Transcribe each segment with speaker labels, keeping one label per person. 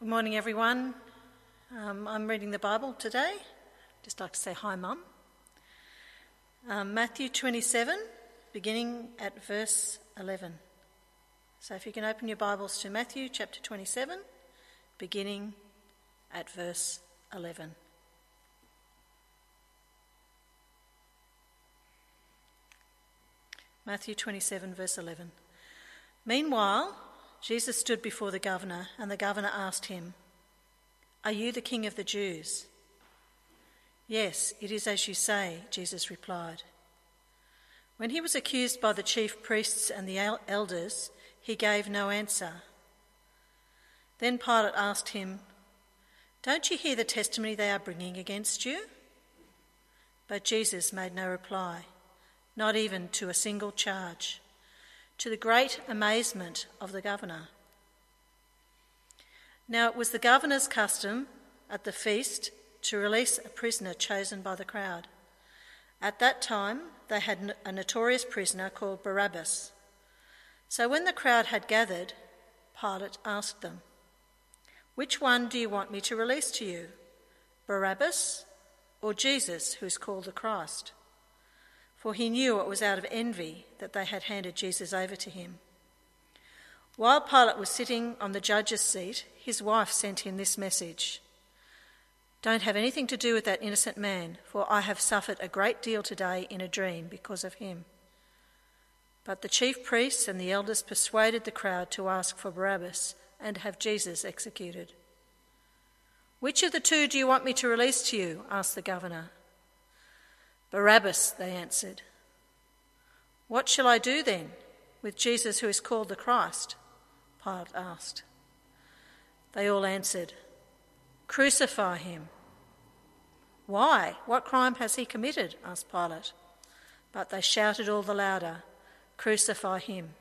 Speaker 1: Good morning, everyone. I'm reading the Bible today. Just like to say hi, Mum. Matthew 27, beginning at verse 11. So if you can open your Bibles to Matthew chapter 27, beginning at verse 11. Matthew 27, verse 11. Meanwhile, Jesus stood before the governor, and the governor asked him, "Are you the king of the Jews?" "Yes, it is as you say," Jesus replied. When he was accused by the chief priests and the elders, he gave no answer. Then Pilate asked him, "Don't you hear the testimony they are bringing against you?" But Jesus made no reply, not even to a single charge, to the great amazement of the governor. Now it was the governor's custom at the feast to release a prisoner chosen by the crowd. At that time, they had a notorious prisoner called Barabbas. So when the crowd had gathered, Pilate asked them, "Which one do you want me to release to you, Barabbas or Jesus, who is called the Christ?" For he knew it was out of envy that they had handed Jesus over to him. While Pilate was sitting on the judge's seat, his wife sent him this message: "Don't have anything to do with that innocent man, for I have suffered a great deal today in a dream because of him." But the chief priests and the elders persuaded the crowd to ask for Barabbas and have Jesus executed. "Which of the two do you want me to release to you?" asked the governor. "Barabbas," they answered. "What shall I do then with Jesus, who is called the Christ?" Pilate asked. They all answered, "Crucify him." "Why? What crime has he committed?" asked Pilate. But they shouted all the louder, "Crucify him."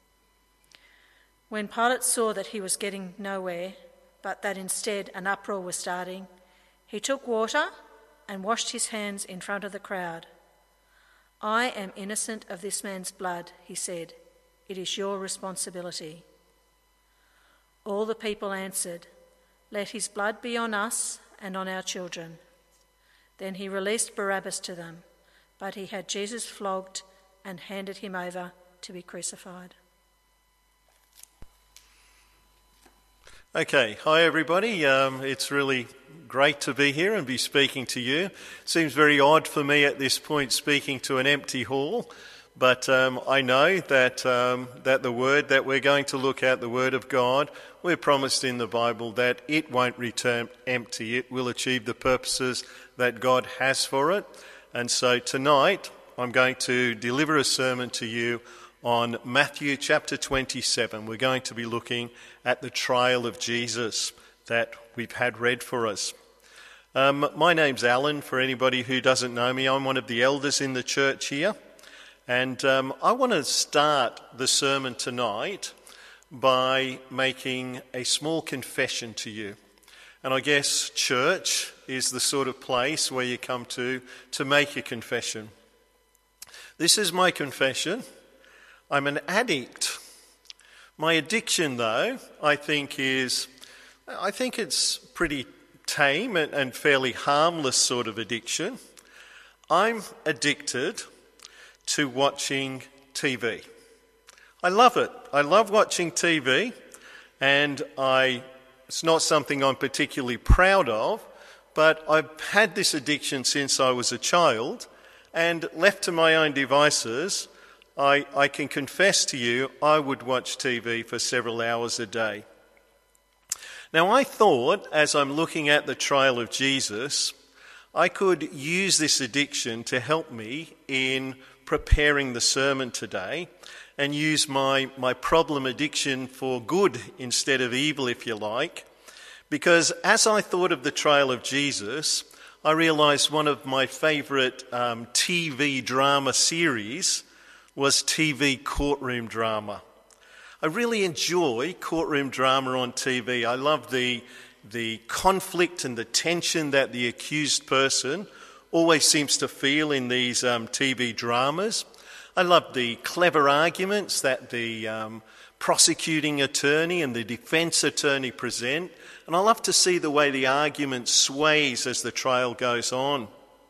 Speaker 1: When Pilate saw that he was getting nowhere, but that instead an uproar was starting, he took water and washed his hands in front of the crowd. "I am innocent of this man's blood," he said. "It is your responsibility." All the people answered, "Let his blood be on us and on our children." Then he released Barabbas to them, but he had Jesus flogged and handed him over to be crucified.
Speaker 2: Okay, hi everybody. It's really great to be here and be speaking to you. It seems very odd for me at this point speaking to an empty hall, but I know that the word that we're going to look at, the Word of God, we're promised in the Bible that it won't return empty. It will achieve the purposes that God has for it. And so tonight I'm going to deliver a sermon to you on Matthew chapter 27. We're going to be looking at the trial of Jesus that we've had read for us. My name's Alan, for anybody who doesn't know me. I'm one of the elders in the church here. And I want to start the sermon tonight by making a small confession to you. And I guess church is the sort of place where you come to make a confession. This is my confession. I'm an addict. My addiction, though, I think it's pretty tame and fairly harmless sort of addiction. I'm addicted to watching TV. I love it. I love watching TV, and it's not something I'm particularly proud of, but I've had this addiction since I was a child, and left to my own devices, I can confess to you, I would watch TV for several hours a day. Now, I thought, as I'm looking at the trial of Jesus, I could use this addiction to help me in preparing the sermon today and use my problem addiction for good instead of evil, if you like. Because as I thought of the trial of Jesus, I realised one of my favourite TV drama series was TV courtroom drama. I really enjoy courtroom drama on TV. I love the conflict and the tension that the accused person always seems to feel in these TV dramas. I love the clever arguments that the prosecuting attorney and the defence attorney present, and I love to see the way the argument sways as the trial goes on.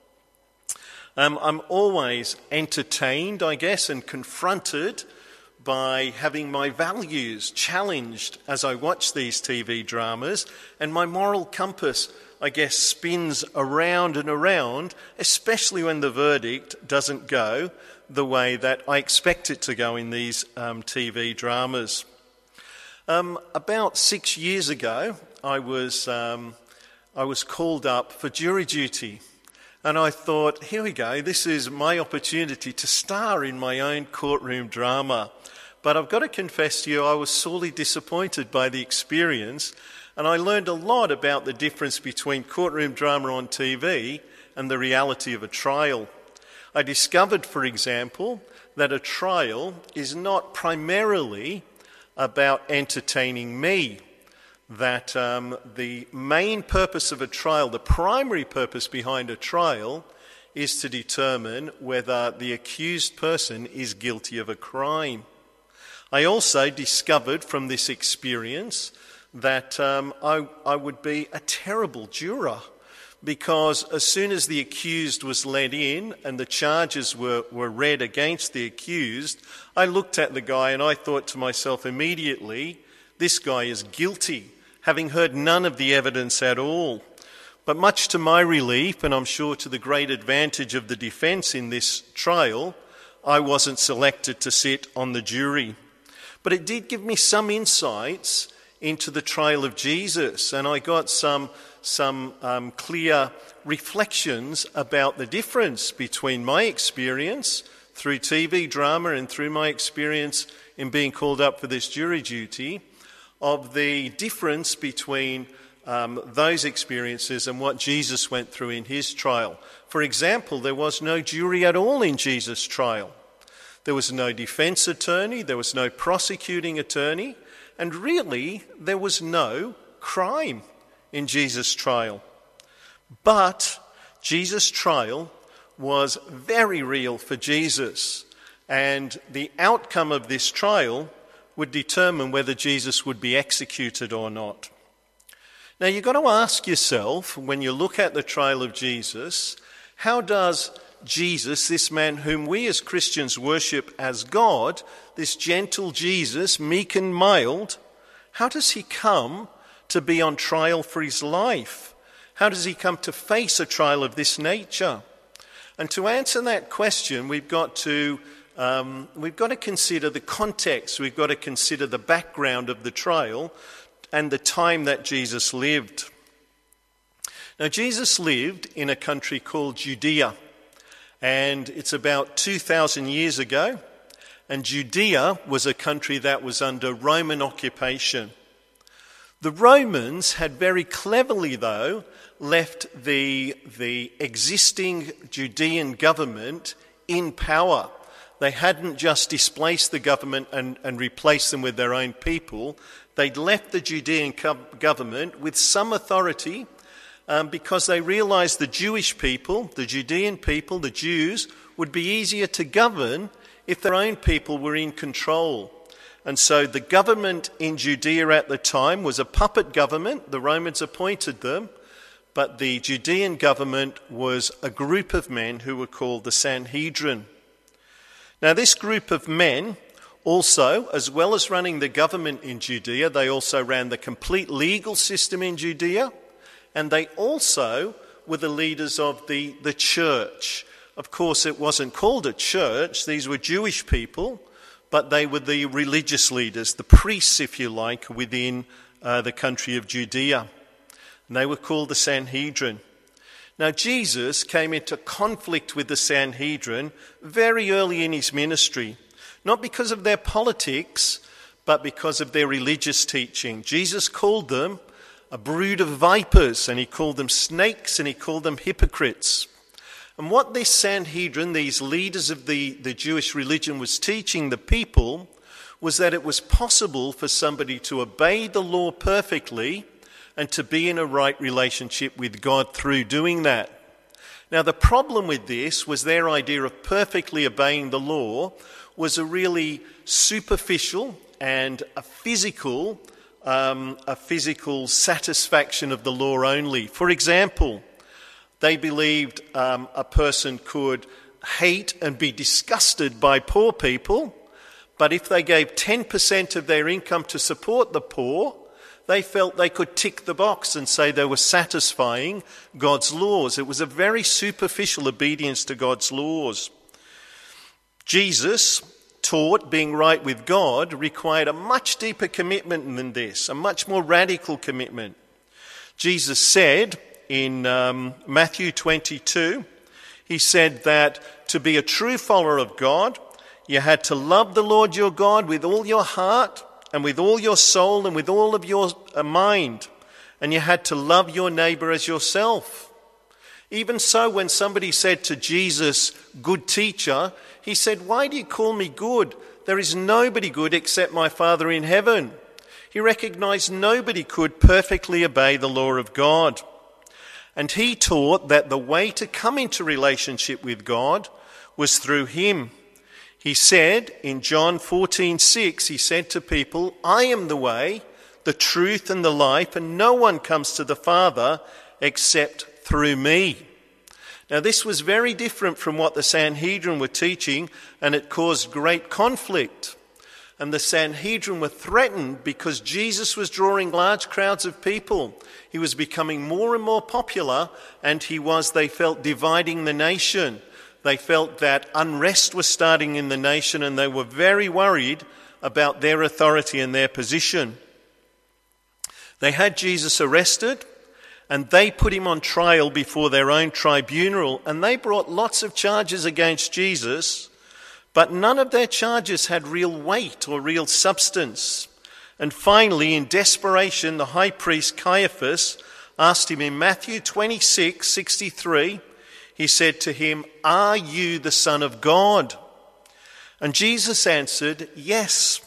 Speaker 2: I'm always entertained, I guess, and confronted by having my values challenged as I watch these TV dramas, and my moral compass, I guess, spins around and around, especially when the verdict doesn't go the way that I expect it to go in these TV dramas. About 6 years ago, I was called up for jury duty. And I thought, here we go, this is my opportunity to star in my own courtroom drama. But I've got to confess to you, I was sorely disappointed by the experience, and I learned a lot about the difference between courtroom drama on TV and the reality of a trial. I discovered, for example, that a trial is not primarily about entertaining me. That the main purpose of a trial, the primary purpose behind a trial, is to determine whether the accused person is guilty of a crime. I also discovered from this experience that I would be a terrible juror, because as soon as the accused was led in and the charges were read against the accused, I looked at the guy and I thought to myself immediately, this guy is guilty, having heard none of the evidence at all. But much to my relief, and I'm sure to the great advantage of the defence in this trial, I wasn't selected to sit on the jury. But it did give me some insights into the trial of Jesus, and I got some clear reflections about the difference between my experience through TV drama and through my experience in being called up for this jury duty, of the difference between those experiences and what Jesus went through in his trial. For example, there was no jury at all in Jesus' trial. There was no defence attorney, there was no prosecuting attorney, and really there was no crime in Jesus' trial. But Jesus' trial was very real for Jesus, and the outcome of this trial would determine whether Jesus would be executed or not. Now, you've got to ask yourself, when you look at the trial of Jesus, how does Jesus, this man whom we as Christians worship as God, this gentle Jesus, meek and mild, how does he come to be on trial for his life? How does he come to face a trial of this nature? And to answer that question, we've got to consider the context, we've got to consider the background of the trial and the time that Jesus lived. Now, Jesus lived in a country called Judea, and it's about 2,000 years ago, and Judea was a country that was under Roman occupation. The Romans had very cleverly, though, left the existing Judean government in power. They hadn't just displaced the government and replaced them with their own people. They'd left the Judean government with some authority because they realised the Jewish people, the Judean people, the Jews, would be easier to govern if their own people were in control. And so the government in Judea at the time was a puppet government. The Romans appointed them, but the Judean government was a group of men who were called the Sanhedrin. Now, this group of men also, as well as running the government in Judea, they also ran the complete legal system in Judea, and they also were the leaders of the church. Of course, it wasn't called a church. These were Jewish people, but they were the religious leaders, the priests, if you like, within the country of Judea. And they were called the Sanhedrin. Now, Jesus came into conflict with the Sanhedrin very early in his ministry, not because of their politics, but because of their religious teaching. Jesus called them a brood of vipers, and he called them snakes, and he called them hypocrites. And what this Sanhedrin, these leaders of the Jewish religion, was teaching the people was that it was possible for somebody to obey the law perfectly and to be in a right relationship with God through doing that. Now, the problem with this was their idea of perfectly obeying the law was a really superficial and a physical satisfaction of the law only. For example, they believed a person could hate and be disgusted by poor people, but if they gave 10% of their income to support the poor, they felt they could tick the box and say they were satisfying God's laws. It was a very superficial obedience to God's laws. Jesus taught being right with God required a much deeper commitment than this, a much more radical commitment. Jesus said in Matthew 22, he said that to be a true follower of God, you had to love the Lord your God with all your heart and with all your soul and with all of your mind. And you had to love your neighbour as yourself. Even so, when somebody said to Jesus, "Good teacher," he said, "Why do you call me good? There is nobody good except my Father in heaven." He recognized nobody could perfectly obey the law of God. And he taught that the way to come into relationship with God was through him. He said in John 14:6, he said to people, "I am the way, the truth and the life, and no one comes to the Father except through me." Now this was very different from what the Sanhedrin were teaching, and it caused great conflict. And the Sanhedrin were threatened because Jesus was drawing large crowds of people. He was becoming more and more popular, and they felt, dividing the nation. They felt that unrest was starting in the nation, and they were very worried about their authority and their position. They had Jesus arrested, and they put him on trial before their own tribunal, and they brought lots of charges against Jesus, but none of their charges had real weight or real substance. And finally, in desperation, the high priest Caiaphas asked him in Matthew 26:63, he said to him, "Are you the Son of God?" And Jesus answered, "Yes."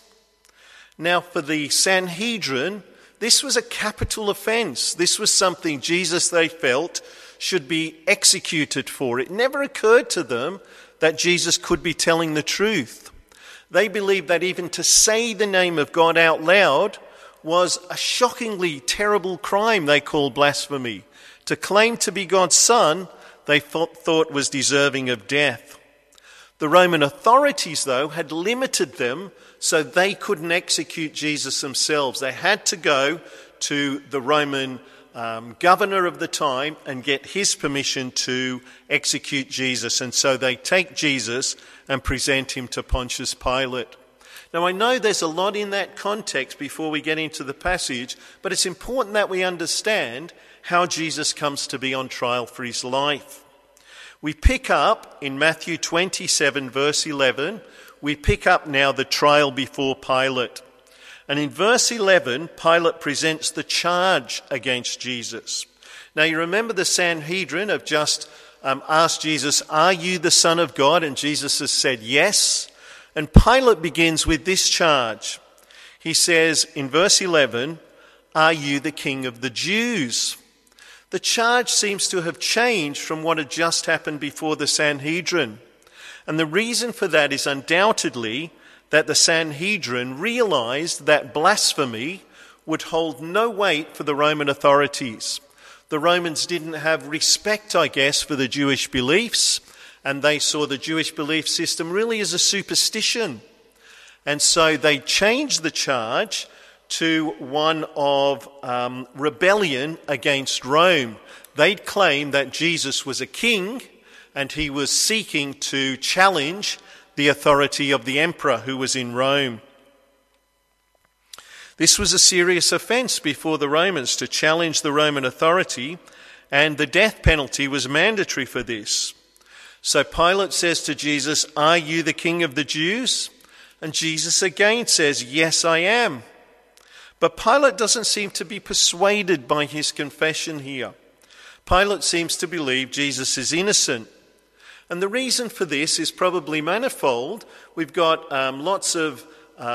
Speaker 2: Now for the Sanhedrin, this was a capital offence. This was something Jesus, they felt, should be executed for. It never occurred to them that Jesus could be telling the truth. They believed that even to say the name of God out loud was a shockingly terrible crime they called blasphemy. To claim to be God's son, they thought was deserving of death. The Roman authorities, though, had limited them so they couldn't execute Jesus themselves. They had to go to the Roman governor of the time and get his permission to execute Jesus. And so they take Jesus and present him to Pontius Pilate. Now, I know there's a lot in that context before we get into the passage, but it's important that we understand how Jesus comes to be on trial for his life. We pick up in Matthew 27, verse 11, we pick up now the trial before Pilate. And in verse 11, Pilate presents the charge against Jesus. Now, you remember the Sanhedrin have just asked Jesus, "Are you the Son of God?" And Jesus has said, "Yes." And Pilate begins with this charge. He says in verse 11, "Are you the King of the Jews?" The charge seems to have changed from what had just happened before the Sanhedrin. And the reason for that is undoubtedly that the Sanhedrin realized that blasphemy would hold no weight for the Roman authorities. The Romans didn't have respect, I guess, for the Jewish beliefs, and they saw the Jewish belief system really as a superstition. And so they changed the charge to one of rebellion against Rome. They'd claimed that Jesus was a king and he was seeking to challenge the authority of the emperor who was in Rome. This was a serious offence before the Romans to challenge the Roman authority, and the death penalty was mandatory for this. So Pilate says to Jesus, "Are you the King of the Jews?" And Jesus again says, "Yes, I am." But Pilate doesn't seem to be persuaded by his confession here. Pilate seems to believe Jesus is innocent. And the reason for this is probably manifold. We've got lots of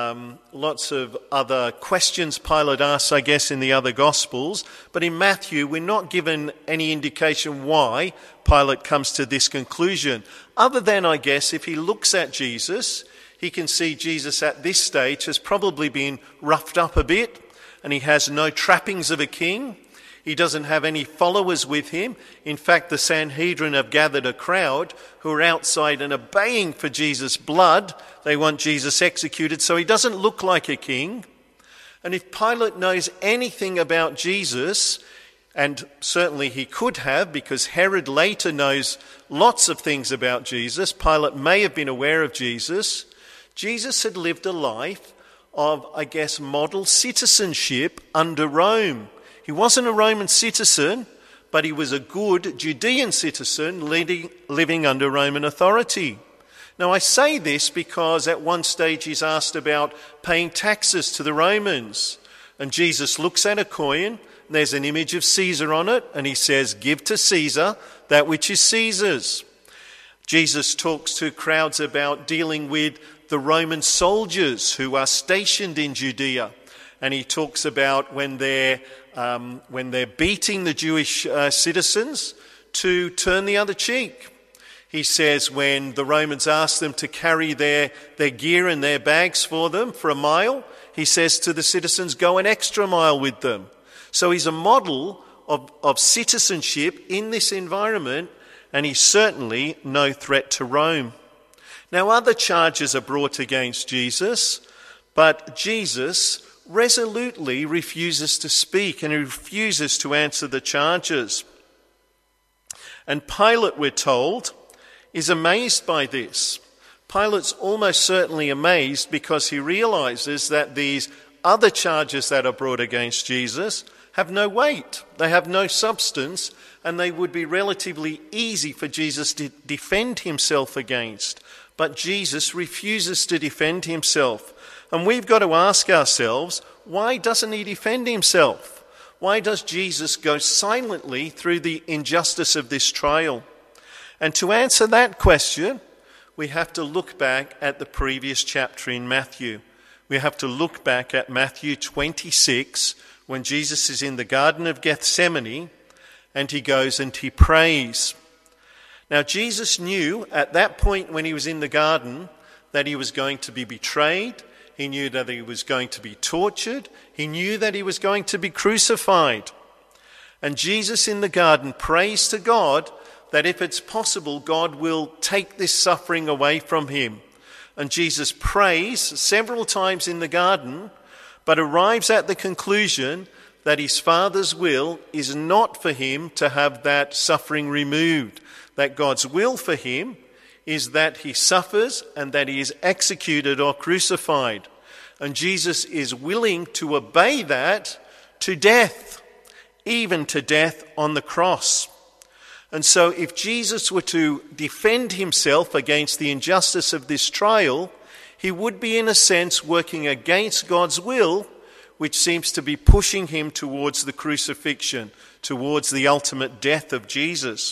Speaker 2: other questions Pilate asks, I guess, in the other Gospels. But in Matthew, we're not given any indication why Pilate comes to this conclusion. Other than, I guess, if he looks at Jesus, he can see Jesus at this stage has probably been roughed up a bit, and he has no trappings of a king. He doesn't have any followers with him. In fact, the Sanhedrin have gathered a crowd who are outside and are baying for Jesus' blood. They want Jesus executed, so he doesn't look like a king. And if Pilate knows anything about Jesus, and certainly he could have, because Herod later knows lots of things about Jesus, Pilate may have been aware of Jesus. Jesus had lived a life of, I guess, model citizenship under Rome. He wasn't a Roman citizen, but he was a good Judean citizen living under Roman authority. Now, I say this because at one stage he's asked about paying taxes to the Romans. And Jesus looks at a coin, and there's an image of Caesar on it, and he says, "Give to Caesar that which is Caesar's." Jesus talks to crowds about dealing with the Roman soldiers who are stationed in Judea. And he talks about when they're beating the Jewish citizens to turn the other cheek. He says when the Romans ask them to carry their gear and their bags for them for a mile, he says to the citizens, go an extra mile with them. So he's a model of citizenship in this environment, and he's certainly no threat to Rome. Now, other charges are brought against Jesus, but Jesus resolutely refuses to speak and he refuses to answer the charges. And Pilate, we're told, is amazed by this. Pilate's almost certainly amazed because he realizes that these other charges that are brought against Jesus have no weight, they have no substance, and they would be relatively easy for Jesus to defend himself against. But Jesus refuses to defend himself. And we've got to ask ourselves, why doesn't he defend himself? Why does Jesus go silently through the injustice of this trial? And to answer that question, we have to look back at the previous chapter in Matthew. We have to look back at Matthew 26, when Jesus is in the Garden of Gethsemane, and he goes and he prays. Now, Jesus knew at that point when he was in the garden that he was going to be betrayed. He knew that he was going to be tortured. He knew that he was going to be crucified. And Jesus in the garden prays to God that if it's possible, God will take this suffering away from him. And Jesus prays several times in the garden, but arrives at the conclusion that his Father's will is not for him to have that suffering removed. That God's will for him is that he suffers and that he is executed or crucified. And Jesus is willing to obey that to death, even to death on the cross. And so if Jesus were to defend himself against the injustice of this trial, he would be in a sense working against God's will, which seems to be pushing him towards the crucifixion, towards the ultimate death of Jesus.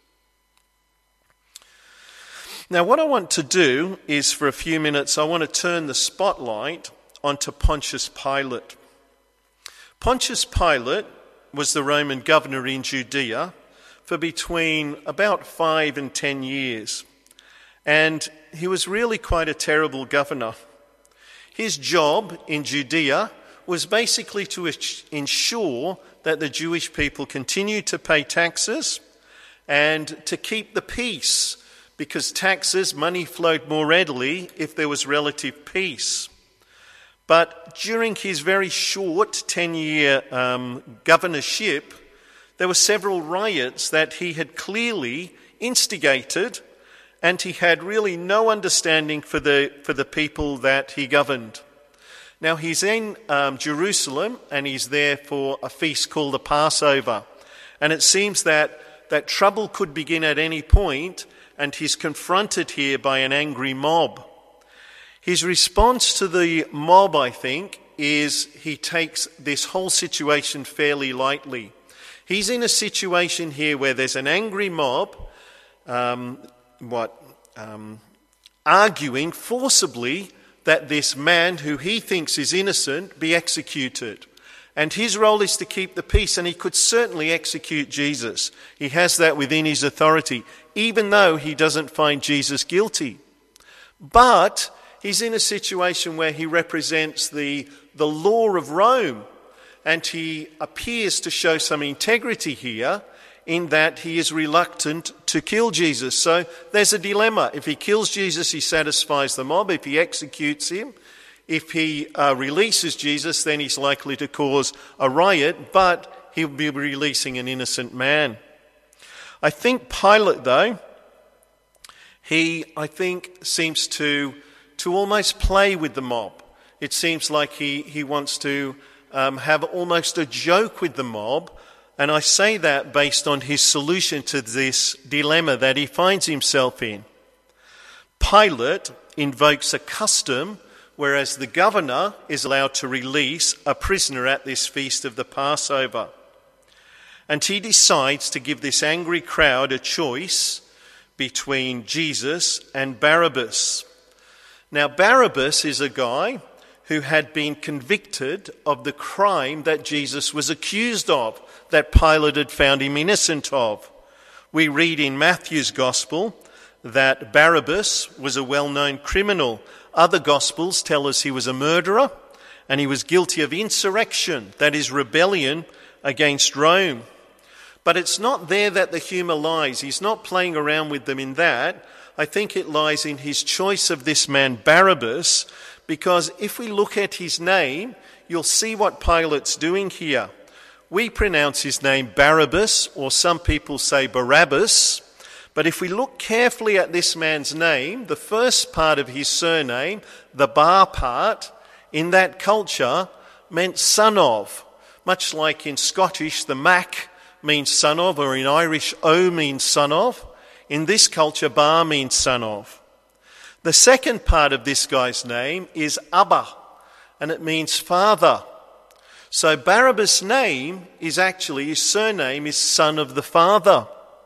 Speaker 2: Now, what I want to do is, for a few minutes, I want to turn the spotlight onto Pontius Pilate. Pontius Pilate was the Roman governor in Judea for between about 5 and 10 years. And he was really quite a terrible governor. His job in Judea was basically to ensure that the Jewish people continued to pay taxes and to keep the peace, because taxes, money flowed more readily if there was relative peace. But during his very short 10-year governorship, there were several riots that he had clearly instigated, and he had really no understanding for the people that he governed. Now, he's in Jerusalem, and he's there for a feast called the Passover. And it seems that trouble could begin at any point, and he's confronted here by an angry mob. His response to the mob, I think, is he takes this whole situation fairly lightly. He's in a situation here where there's an angry mob, arguing forcibly that this man who he thinks is innocent be executed. And his role is to keep the peace, and he could certainly execute Jesus. He has that within his authority, even though he doesn't find Jesus guilty. But he's in a situation where he represents the law of Rome, and he appears to show some integrity here in that he is reluctant to kill Jesus. So there's a dilemma. If he kills Jesus, he satisfies the mob. If he executes him, if he releases Jesus, then he's likely to cause a riot, but he'll be releasing an innocent man. I think Pilate, though, he seems to almost play with the mob. It seems like he wants to have almost a joke with the mob, and I say that based on his solution to this dilemma that he finds himself in. Pilate invokes a custom, whereas the governor is allowed to release a prisoner at this feast of the Passover. And he decides to give this angry crowd a choice between Jesus and Barabbas. Now, Barabbas is a guy who had been convicted of the crime that Jesus was accused of, that Pilate had found him innocent of. We read in Matthew's Gospel that Barabbas was a well-known criminal. Other Gospels tell us he was a murderer and he was guilty of insurrection, that is, rebellion against Rome. But it's not there that the humour lies. He's not playing around with them in that. I think it lies in his choice of this man Barabbas, because if we look at his name, you'll see what Pilate's doing here. We pronounce his name Barabbas, or some people say Barabbas. But if we look carefully at this man's name, the first part of his surname, the Bar part, in that culture meant son of. Much like in Scottish, the Mac means son of, or in Irish, O means son of. In this culture, Bar means son of. The second part of this guy's name is Abba, and it means father. So Barabbas' name is actually, his surname is son of the father.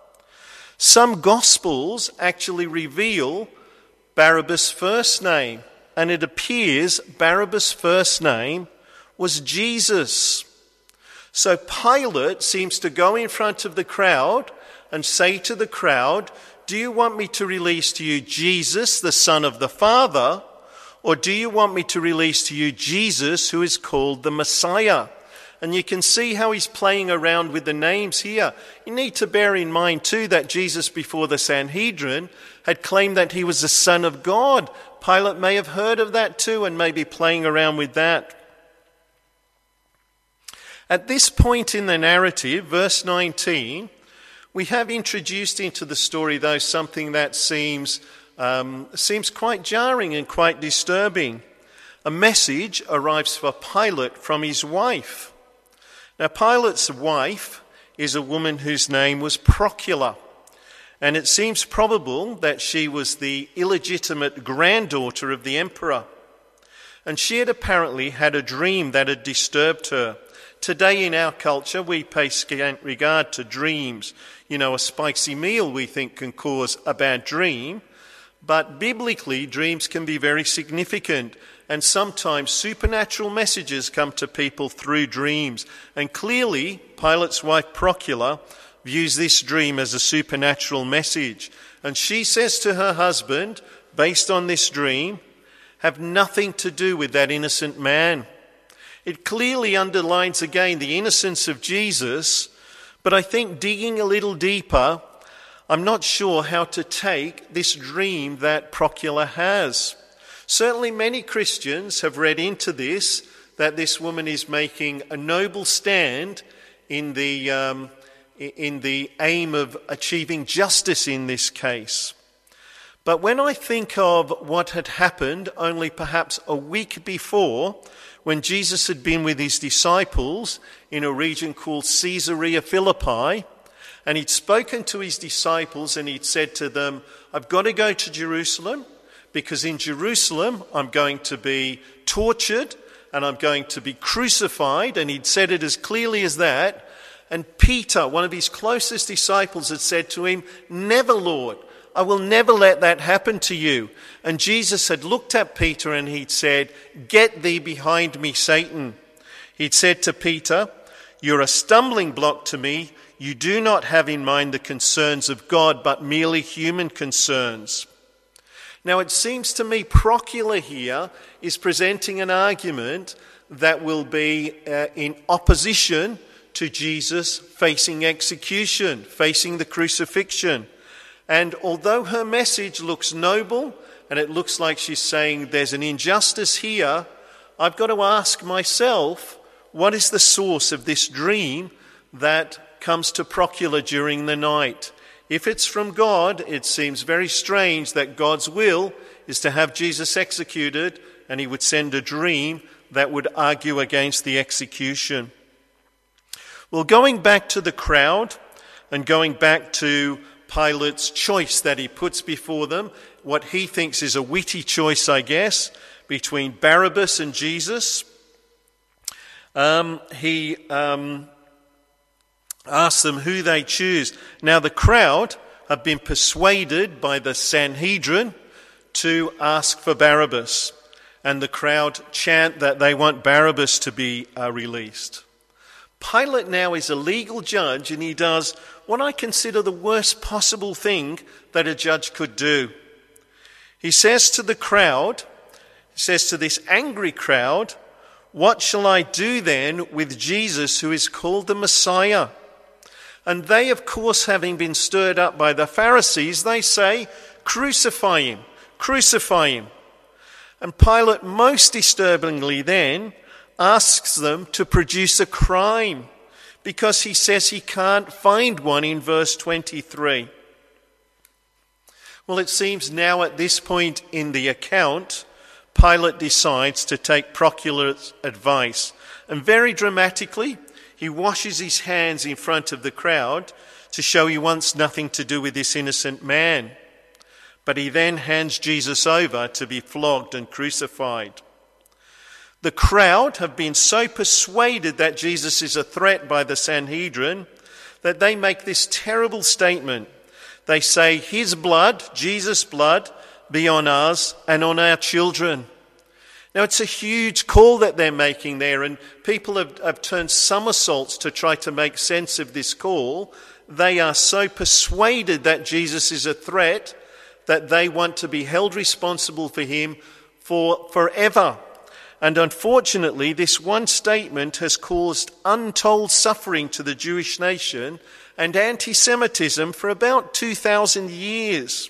Speaker 2: Some Gospels actually reveal Barabbas' first name, and it appears Barabbas' first name was Jesus. So Pilate seems to go in front of the crowd and say to the crowd, do you want me to release to you Jesus, the Son of the Father, or do you want me to release to you Jesus, who is called the Messiah? And you can see how he's playing around with the names here. You need to bear in mind too that Jesus before the Sanhedrin had claimed that he was the Son of God. Pilate may have heard of that too and may be playing around with that. At this point in the narrative, verse 19, we have introduced into the story, though, something that seems quite jarring and quite disturbing. A message arrives for Pilate from his wife. Now, Pilate's wife is a woman whose name was Procula, and it seems probable that she was the illegitimate granddaughter of the emperor. And she had apparently had a dream that had disturbed her. Today in our culture, we pay scant regard to dreams. You know, a spicy meal we think can cause a bad dream. But biblically, dreams can be very significant. And sometimes supernatural messages come to people through dreams. And clearly, Pilate's wife Procula views this dream as a supernatural message. And she says to her husband, based on this dream, have nothing to do with that innocent man. It clearly underlines again the innocence of Jesus, but I think digging a little deeper, I'm not sure how to take this dream that Procula has. Certainly many Christians have read into this, that this woman is making a noble stand in the aim of achieving justice in this case. But when I think of what had happened only perhaps a week before, when Jesus had been with his disciples in a region called Caesarea Philippi, and he'd spoken to his disciples and he'd said to them, I've got to go to Jerusalem because in Jerusalem I'm going to be tortured and I'm going to be crucified. And he'd said it as clearly as that. And Peter, one of his closest disciples, had said to him, never, Lord, I will never let that happen to you. And Jesus had looked at Peter and he'd said, get thee behind me, Satan. He'd said to Peter, you're a stumbling block to me. You do not have in mind the concerns of God, but merely human concerns. Now it seems to me Procula here is presenting an argument that will be in opposition to Jesus facing execution, facing the crucifixion. And although her message looks noble, and it looks like she's saying there's an injustice here, I've got to ask myself, what is the source of this dream that comes to Procula during the night? If it's from God, it seems very strange that God's will is to have Jesus executed, and he would send a dream that would argue against the execution. Well, going back to the crowd and going back to Pilate's choice that he puts before them, what he thinks is a witty choice, I guess, between Barabbas and Jesus, he asks them who they choose. Now the crowd have been persuaded by the Sanhedrin to ask for Barabbas, and the crowd chant that they want Barabbas to be released. Pilate now is a legal judge, and he does what I consider the worst possible thing that a judge could do. He says to the crowd, he says to this angry crowd, "What shall I do then with Jesus who is called the Messiah?" And they, of course, having been stirred up by the Pharisees, they say, "Crucify him, crucify him." And Pilate, most disturbingly then, asks them to produce a crime, because he says he can't find one in verse 23. Well, it seems now at this point in the account, Pilate decides to take Procula's advice, and very dramatically, he washes his hands in front of the crowd to show he wants nothing to do with this innocent man. But he then hands Jesus over to be flogged and crucified. The crowd have been so persuaded that Jesus is a threat by the Sanhedrin that they make this terrible statement. They say, "His blood, Jesus' blood, be on us and on our children." Now it's a huge call that they're making there, and people have turned somersaults to try to make sense of this call. They are so persuaded that Jesus is a threat that they want to be held responsible for him for forever. And unfortunately, this one statement has caused untold suffering to the Jewish nation and anti-Semitism for about 2,000 years.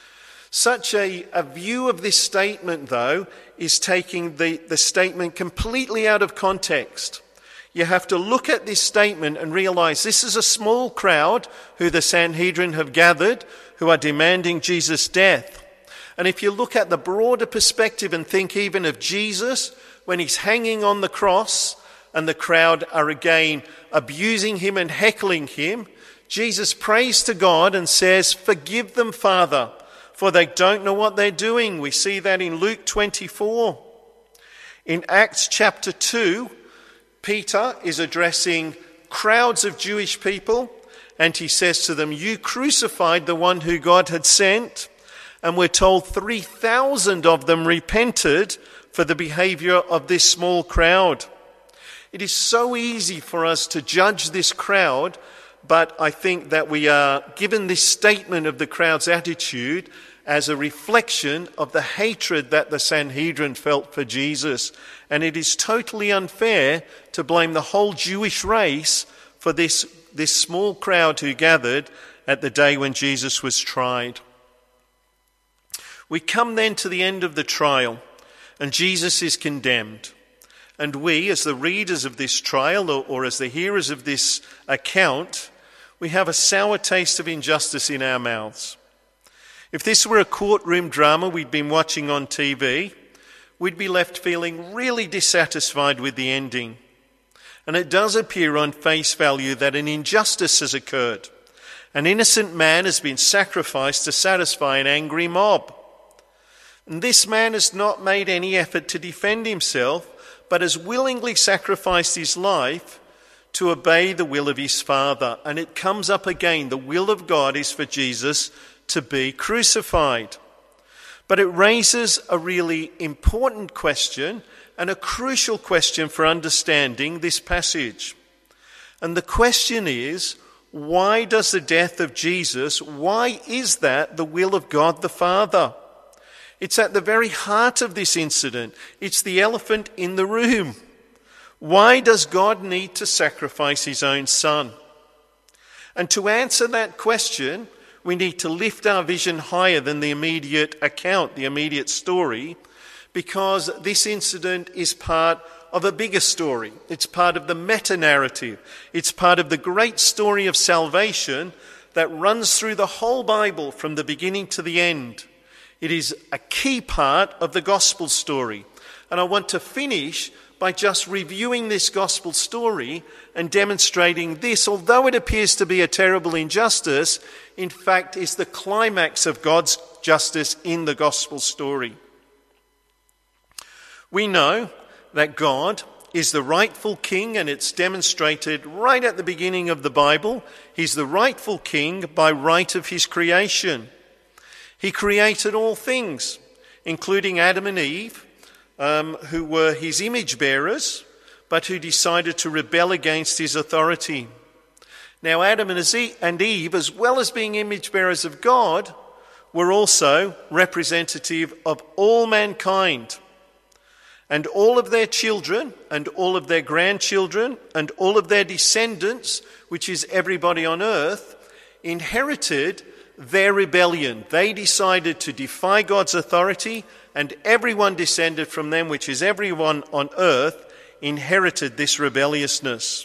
Speaker 2: Such a view of this statement, though, is taking the statement completely out of context. You have to look at this statement and realize this is a small crowd who the Sanhedrin have gathered, who are demanding Jesus' death. And if you look at the broader perspective and think even of Jesus, when he's hanging on the cross and the crowd are again abusing him and heckling him, Jesus prays to God and says, "Forgive them, Father, for they don't know what they're doing." We see that in Luke 24. In Acts chapter 2, Peter is addressing crowds of Jewish people, and he says to them, "You crucified the one who God had sent." And we're told 3,000 of them repented for the behavior of this small crowd. It is so easy for us to judge this crowd, but I think that we are given this statement of the crowd's attitude as a reflection of the hatred that the Sanhedrin felt for Jesus. And it is totally unfair to blame the whole Jewish race for this small crowd who gathered at the day when Jesus was tried. We come then to the end of the trial, and Jesus is condemned. And we, as the readers of this trial, or as the hearers of this account, we have a sour taste of injustice in our mouths. If this were a courtroom drama we'd been watching on TV, we'd be left feeling really dissatisfied with the ending. And it does appear on face value that an injustice has occurred. An innocent man has been sacrificed to satisfy an angry mob. And this man has not made any effort to defend himself, but has willingly sacrificed his life to obey the will of his Father. And it comes up again, the will of God is for Jesus to be crucified. But it raises a really important question and a crucial question for understanding this passage. And the question is, why does the death of Jesus, why is that the will of God the Father? It's at the very heart of this incident. It's the elephant in the room. Why does God need to sacrifice his own son? And to answer that question, we need to lift our vision higher than the immediate account, the immediate story, because this incident is part of a bigger story. It's part of the meta-narrative. It's part of the great story of salvation that runs through the whole Bible from the beginning to the end. It is a key part of the gospel story. And I want to finish by just reviewing this gospel story and demonstrating this, although it appears to be a terrible injustice, in fact is the climax of God's justice in the gospel story. We know that God is the rightful king, and it's demonstrated right at the beginning of the Bible. He's the rightful king by right of his creation. He created all things, including Adam and Eve, who were his image bearers, but who decided to rebel against his authority. Now, Adam and Eve, as well as being image bearers of God, were also representative of all mankind. And all of their children and all of their grandchildren and all of their descendants, which is everybody on earth, inherited their rebellion. They decided to defy God's authority, and everyone descended from them, which is everyone on earth, inherited this rebelliousness.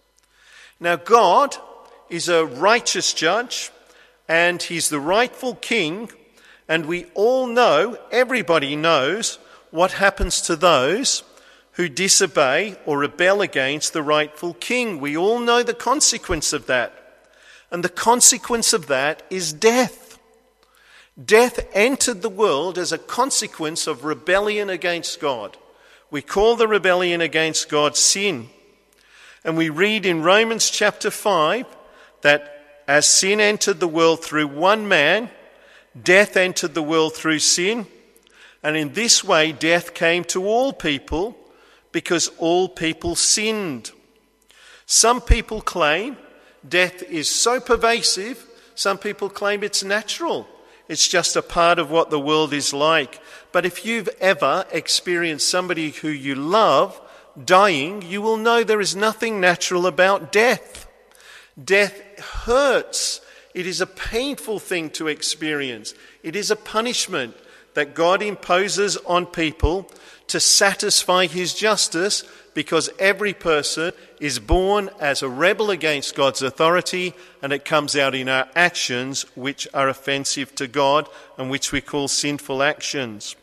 Speaker 2: Now, God is a righteous judge, and he's the rightful king, and we all know, everybody knows, what happens to those who disobey or rebel against the rightful king. We all know the consequence of that. And the consequence of that is death. Death entered the world as a consequence of rebellion against God. We call the rebellion against God sin. And we read in Romans chapter 5 that as sin entered the world through one man, death entered the world through sin. And in this way, death came to all people because all people sinned. Some people claim death is so pervasive, some people claim it's natural. It's just a part of what the world is like. But if you've ever experienced somebody who you love dying, you will know there is nothing natural about death. Death hurts. It is a painful thing to experience. It is a punishment that God imposes on people to satisfy his justice, because every person is born as a rebel against God's authority, and it comes out in our actions which are offensive to God and which we call sinful actions.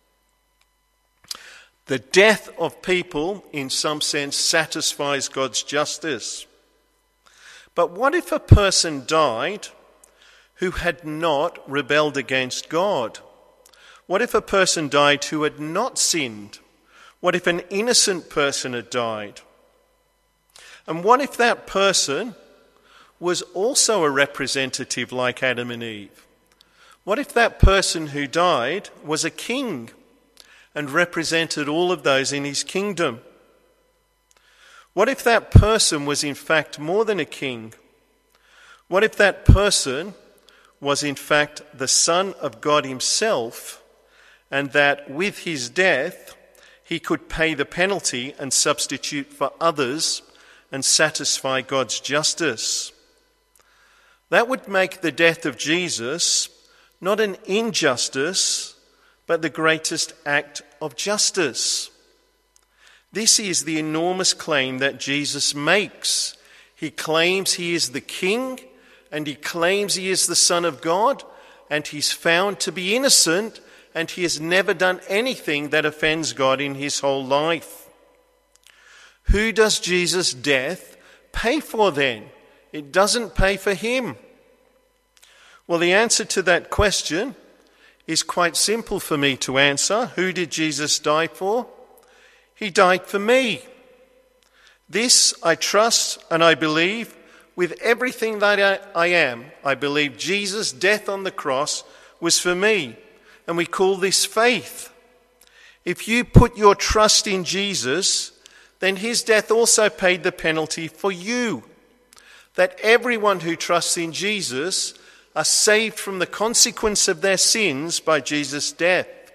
Speaker 2: The death of people, in some sense, satisfies God's justice. But what if a person died who had not rebelled against God? What if a person died who had not sinned? What if an innocent person had died? And what if that person was also a representative like Adam and Eve? What if that person who died was a king and represented all of those in his kingdom? What if that person was in fact more than a king? What if that person was in fact the Son of God himself, and that with his death he could pay the penalty and substitute for others and satisfy God's justice? That would make the death of Jesus not an injustice, but the greatest act of justice. This is the enormous claim that Jesus makes. He claims he is the King, and he claims he is the Son of God, and he's found to be innocent, and he has never done anything that offends God in his whole life. Who does Jesus' death pay for then? It doesn't pay for him. Well, the answer to that question is quite simple for me to answer. Who did Jesus die for? He died for me. This I trust and I believe with everything that I am. I believe Jesus' death on the cross was for me. And we call this faith. If you put your trust in Jesus, then his death also paid the penalty for you. That everyone who trusts in Jesus are saved from the consequence of their sins by Jesus' death.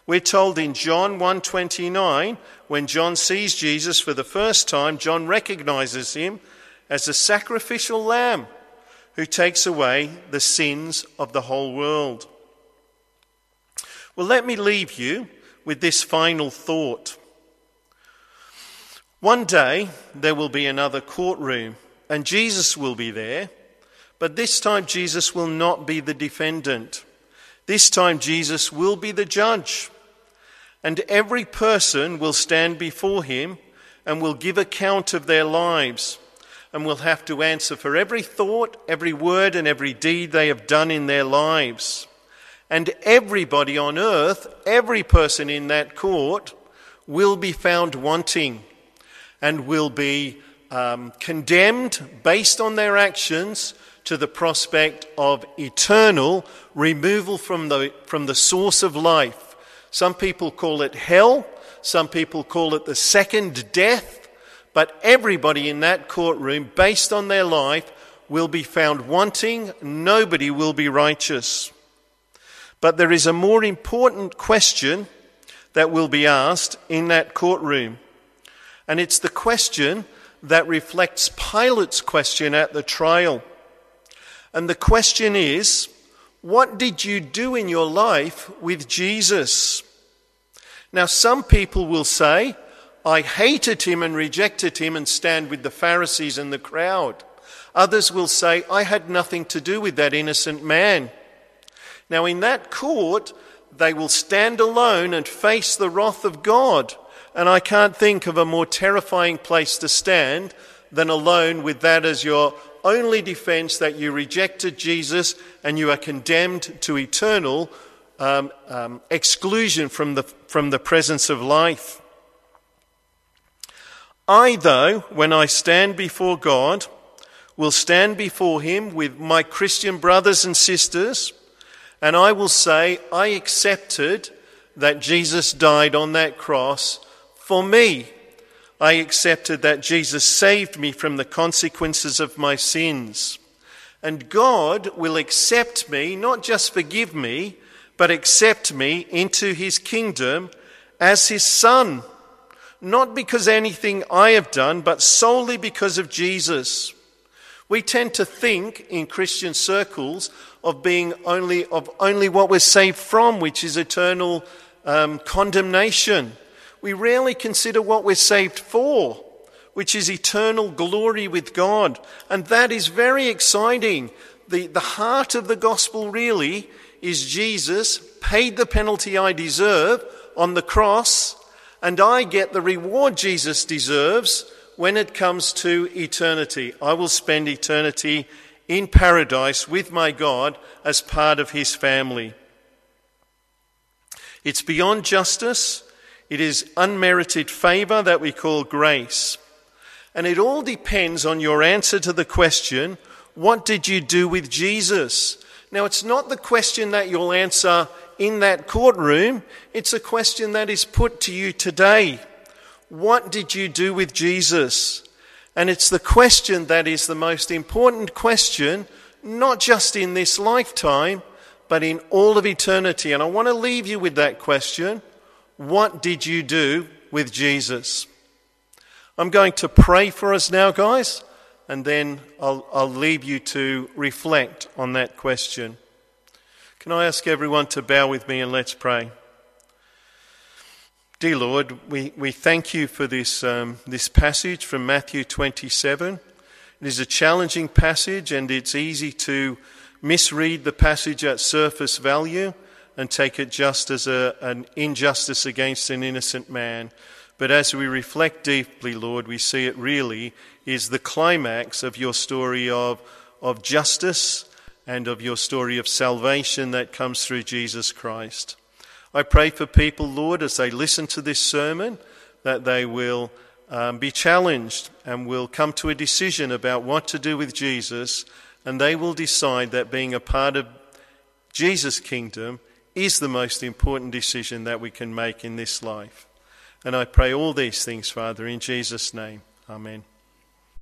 Speaker 2: We're told in John 1:29, when John sees Jesus for the first time, John recognizes him as a sacrificial lamb who takes away the sins of the whole world. Well, let me leave you with this final thought. One day there will be another courtroom and Jesus will be there, but this time Jesus will not be the defendant. This time Jesus will be the judge, and every person will stand before him and will give account of their lives and will have to answer for every thought, every word and every deed they have done in their lives. And everybody on earth, every person in that court will be found wanting and will be condemned based on their actions to the prospect of eternal removal from the source of life. Some people call it hell, some people call it the second death, but everybody in that courtroom, based on their life, will be found wanting. Nobody will be righteous. But there is a more important question that will be asked in that courtroom, and it's the question that reflects Pilate's question at the trial. And the question is, what did you do in your life with Jesus? Now, some people will say, I hated him and rejected him and stand with the Pharisees and the crowd. Others will say, I had nothing to do with that innocent man. Now, in that court, they will stand alone and face the wrath of God. And I can't think of a more terrifying place to stand than alone with that as your only defense, that you rejected Jesus and you are condemned to eternal exclusion from the presence of life. I, though, when I stand before God, will stand before him with my Christian brothers and sisters, and I will say, I accepted that Jesus died on that cross for me. I accepted that Jesus saved me from the consequences of my sins. And God will accept me, not just forgive me, but accept me into his kingdom as his son. Not because anything I have done, but solely because of Jesus. We tend to think in Christian circles of being only what we're saved from, which is eternal condemnation. We rarely consider what we're saved for, which is eternal glory with God. And that is very exciting. The heart of the gospel really is Jesus paid the penalty I deserve on the cross, and I get the reward Jesus deserves when it comes to eternity. I will spend eternity in paradise with my God as part of his family. It's beyond justice. It is unmerited favour that we call grace. And it all depends on your answer to the question, what did you do with Jesus? Now, it's not the question that you'll answer in that courtroom. It's a question that is put to you today. What did you do with Jesus? And it's the question that is the most important question, not just in this lifetime, but in all of eternity. And I want to leave you with that question. What did you do with Jesus? I'm going to pray for us now, guys, and then I'll leave you to reflect on that question. Can I ask everyone to bow with me and let's pray? Dear Lord, we thank you for this passage from Matthew 27. It is a challenging passage, and it's easy to misread the passage at surface value and take it just as an injustice against an innocent man. But as we reflect deeply, Lord, we see it really is the climax of your story of justice and of your story of salvation that comes through Jesus Christ. I pray for people, Lord, as they listen to this sermon, that they will be challenged and will come to a decision about what to do with Jesus, and they will decide that being a part of Jesus' kingdom is the most important decision that we can make in this life. And I pray all these things, Father, in Jesus' name. Amen.